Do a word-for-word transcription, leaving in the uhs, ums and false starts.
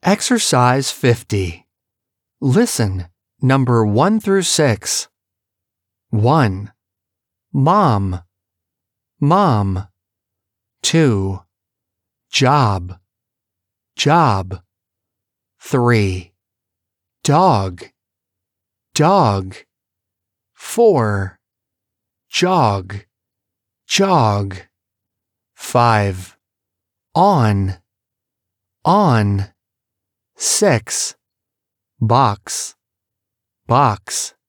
Exercise fifty. Listen, number one through six. one. Mom, mom. two. Job, job. three. Dog, dog. four. Jog, jog. five. On, on. six. Box, box.